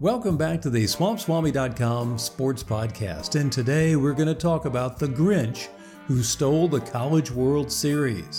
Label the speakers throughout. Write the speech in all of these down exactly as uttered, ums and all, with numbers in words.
Speaker 1: Welcome back to the Swamp Swami dot com Sports Podcast, and today we're going to talk about the Grinch who stole the College World Series.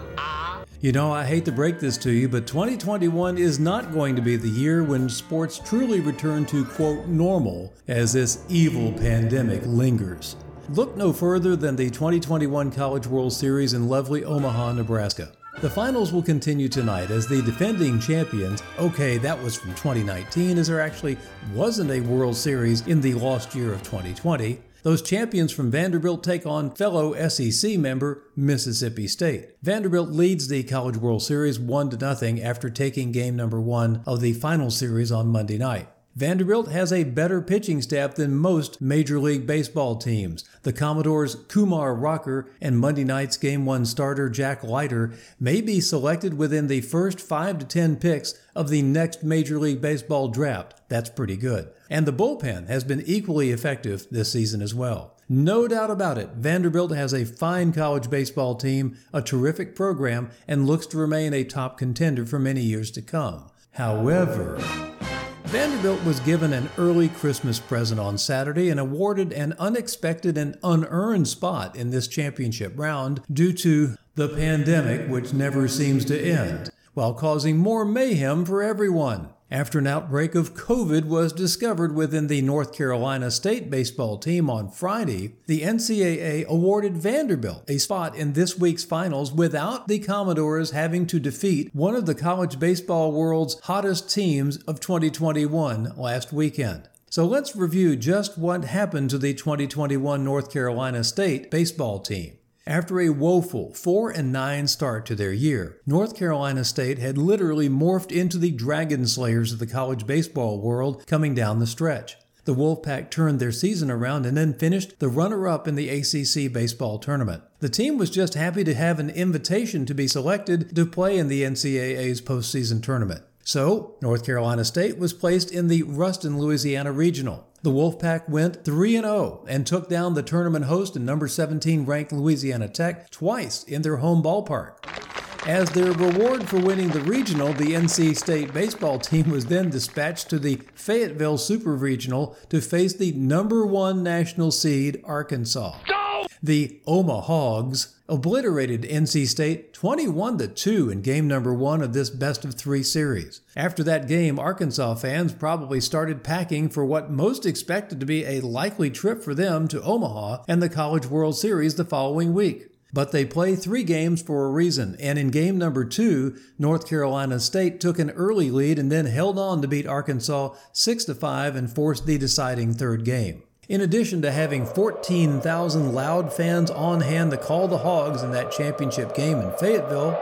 Speaker 1: You know, I hate to break this to you, but twenty twenty-one is not going to be the year when sports truly return to, quote, normal as this evil pandemic lingers. Look no further than the twenty twenty-one College World Series in lovely Omaha, Nebraska. The finals will continue tonight as the defending champions, okay, that was from twenty nineteen, as there actually wasn't a World Series in the lost year of twenty twenty. Those champions from Vanderbilt take on fellow S E C member Mississippi State. Vanderbilt leads the College World Series one to nothing after taking game number one of the final series on Monday night. Vanderbilt has a better pitching staff than most Major League Baseball teams. The Commodores' Kumar Rocker and Monday night's Game one starter Jack Leiter may be selected within the first five to ten picks of the next Major League Baseball draft. That's pretty good. And the bullpen has been equally effective this season as well. No doubt about it, Vanderbilt has a fine college baseball team, a terrific program, and looks to remain a top contender for many years to come. However, Vanderbilt was given an early Christmas present on Saturday and awarded an unexpected and unearned spot in this championship round due to the pandemic, which never seems to end, while causing more mayhem for everyone. After an outbreak of COVID was discovered within the North Carolina State baseball team on Friday, the N C double A awarded Vanderbilt a spot in this week's finals without the Commodores having to defeat one of the college baseball world's hottest teams of twenty twenty-one last weekend. So let's review just what happened to the twenty twenty-one North Carolina State baseball team. After a woeful four and nine start to their year, North Carolina State had literally morphed into the Dragon Slayers of the college baseball world coming down the stretch. The Wolfpack turned their season around and then finished the runner-up in the A C C baseball tournament. The team was just happy to have an invitation to be selected to play in the N C double A's postseason tournament. So, North Carolina State was placed in the Ruston, Louisiana Regional. The Wolfpack went three and oh and took down the tournament host and number seventeen ranked Louisiana Tech twice in their home ballpark. As their reward for winning the regional, the N C State baseball team was then dispatched to the Fayetteville Super Regional to face the number one national seed, Arkansas. The Omahogs obliterated N C State twenty-one to two in game number one of this best of three series. After that game, Arkansas fans probably started packing for what most expected to be a likely trip for them to Omaha and the College World Series the following week. But they play three games for a reason, and in game number two, North Carolina State took an early lead and then held on to beat Arkansas six to five and forced the deciding third game. In addition to having fourteen thousand loud fans on hand to call the Hogs in that championship game in Fayetteville,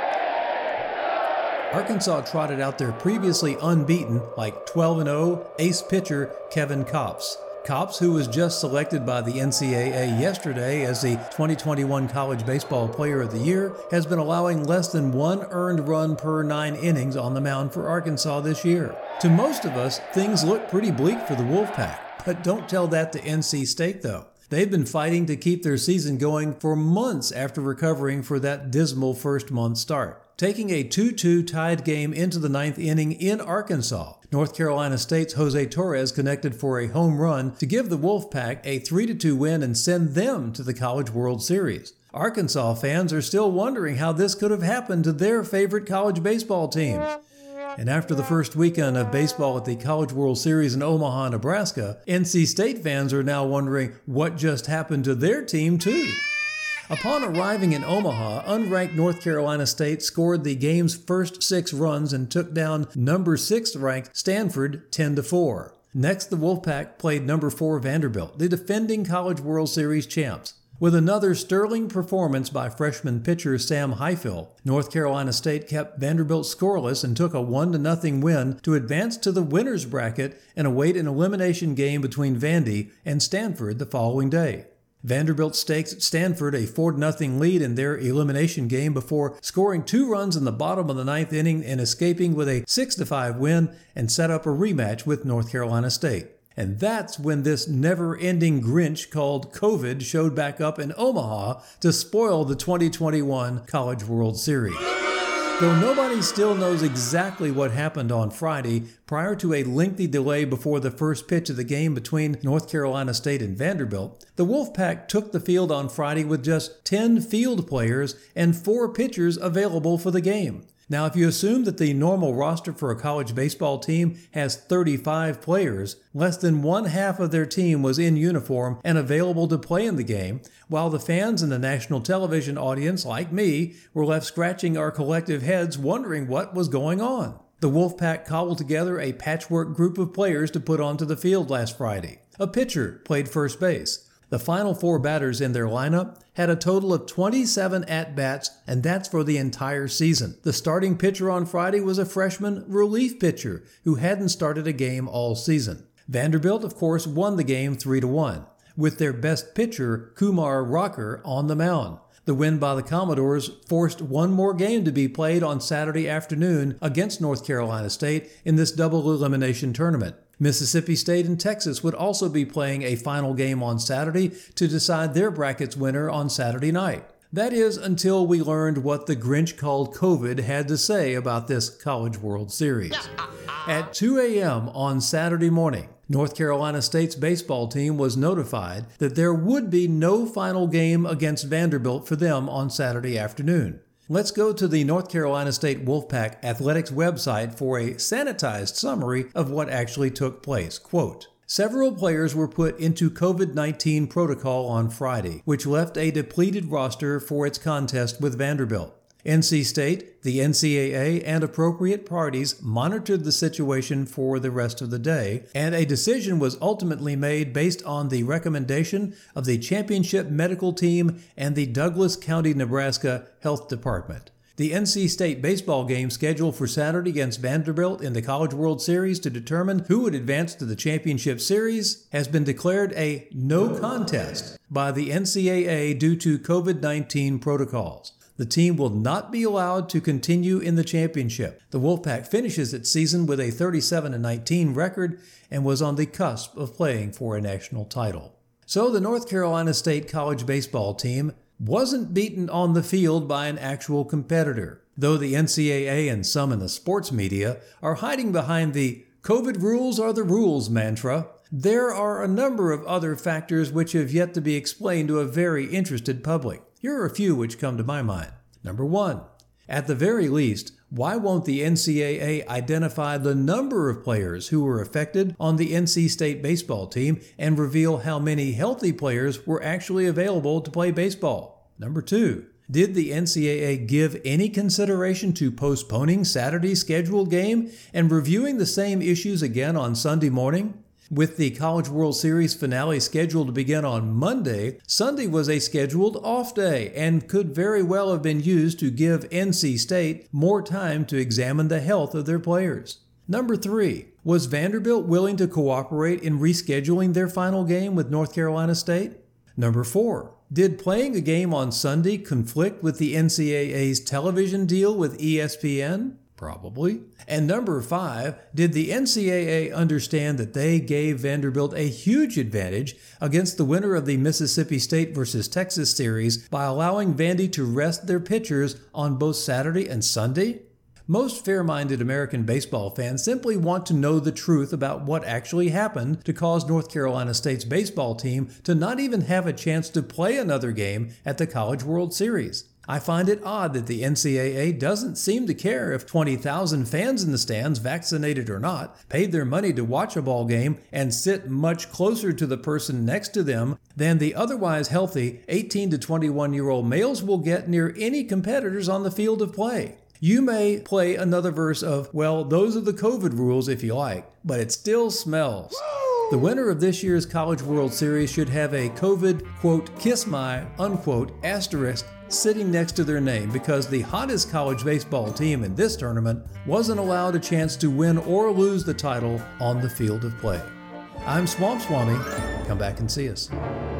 Speaker 1: Arkansas trotted out their previously unbeaten, like twelve and oh, ace pitcher Kevin Kopps. Kopps, who was just selected by the N C double A yesterday as the twenty twenty-one College Baseball Player of the Year, has been allowing less than one earned run per nine innings on the mound for Arkansas this year. To most of us, things look pretty bleak for the Wolfpack. But don't tell that to N C State, though. They've been fighting to keep their season going for months after recovering for that dismal first month start. Taking a two two tied game into the ninth inning in Arkansas, North Carolina State's Jose Torres connected for a home run to give the Wolfpack a three to two win and send them to the College World Series. Arkansas fans are still wondering how this could have happened to their favorite college baseball teams. And after the first weekend of baseball at the College World Series in Omaha, Nebraska, N C State fans are now wondering what just happened to their team, too. Upon arriving in Omaha, unranked North Carolina State scored the game's first six runs and took down number six ranked Stanford ten to four. Next, the Wolfpack played number four Vanderbilt, the defending College World Series champs. With another sterling performance by freshman pitcher Sam Highfill, North Carolina State kept Vanderbilt scoreless and took a one to nothing win to advance to the winner's bracket and await an elimination game between Vandy and Stanford the following day. Vanderbilt staked Stanford a four to nothing lead in their elimination game before scoring two runs in the bottom of the ninth inning and escaping with a six to five win and set up a rematch with North Carolina State. And that's when this never-ending Grinch called COVID showed back up in Omaha to spoil the twenty twenty-one College World Series. Though nobody still knows exactly what happened on Friday prior to a lengthy delay before the first pitch of the game between North Carolina State and Vanderbilt, the Wolfpack took the field on Friday with just ten field players and four pitchers available for the game. Now, if you assume that the normal roster for a college baseball team has thirty-five players, less than one half of their team was in uniform and available to play in the game, while the fans and the national television audience, like me, were left scratching our collective heads wondering what was going on. The Wolfpack cobbled together a patchwork group of players to put onto the field last Friday. A pitcher played first base. The final four batters in their lineup had a total of twenty-seven at-bats, and that's for the entire season. The starting pitcher on Friday was a freshman relief pitcher who hadn't started a game all season. Vanderbilt, of course, won the game three to one, with their best pitcher, Kumar Rocker, on the mound. The win by the Commodores forced one more game to be played on Saturday afternoon against North Carolina State in this double elimination tournament. Mississippi State and Texas would also be playing a final game on Saturday to decide their bracket's winner on Saturday night. That is, until we learned what the Grinch called COVID had to say about this College World Series. At two a.m. on Saturday morning, North Carolina State's baseball team was notified that there would be no final game against Vanderbilt for them on Saturday afternoon. Let's go to the North Carolina State Wolfpack Athletics website for a sanitized summary of what actually took place. Quote, several players were put into COVID nineteen protocol on Friday, which left a depleted roster for its contest with Vanderbilt. N C State, the N C double A, and appropriate parties monitored the situation for the rest of the day, and a decision was ultimately made based on the recommendation of the championship medical team and the Douglas County, Nebraska Health Department. The N C State baseball game scheduled for Saturday against Vanderbilt in the College World Series to determine who would advance to the championship series has been declared a no contest by the N C double A due to COVID nineteen protocols. The team will not be allowed to continue in the championship. The Wolfpack finishes its season with a thirty-seven and nineteen record and was on the cusp of playing for a national title. So the North Carolina State college baseball team wasn't beaten on the field by an actual competitor, though the N C double A and some in the sports media are hiding behind the COVID rules are the rules mantra. There are a number of other factors which have yet to be explained to a very interested public. Here are a few which come to my mind. Number one, at the very least, why won't the N C double A identify the number of players who were affected on the N C State baseball team and reveal how many healthy players were actually available to play baseball? Number two, did the N C double A give any consideration to postponing Saturday's scheduled game and reviewing the same issues again on Sunday morning? With the College World Series finale scheduled to begin on Monday, Sunday was a scheduled off day and could very well have been used to give N C State more time to examine the health of their players. Number three, was Vanderbilt willing to cooperate in rescheduling their final game with North Carolina State? Number four, did playing a game on Sunday conflict with the N C double A's television deal with E S P N? Probably. And number five, did the N C double A understand that they gave Vanderbilt a huge advantage against the winner of the Mississippi State versus Texas series by allowing Vandy to rest their pitchers on both Saturday and Sunday? Most fair-minded American baseball fans simply want to know the truth about what actually happened to cause North Carolina State's baseball team to not even have a chance to play another game at the College World Series. I find it odd that the N C double A doesn't seem to care if twenty thousand fans in the stands, vaccinated or not, paid their money to watch a ball game and sit much closer to the person next to them than the otherwise healthy eighteen to twenty-one-year-old males will get near any competitors on the field of play. You may play another verse of, well, those are the COVID rules if you like, but it still smells. The winner of this year's College World Series should have a COVID, quote, kiss my, unquote, asterisk sitting next to their name because the hottest college baseball team in this tournament wasn't allowed a chance to win or lose the title on the field of play. I'm Swamp Swami. Come back and see us.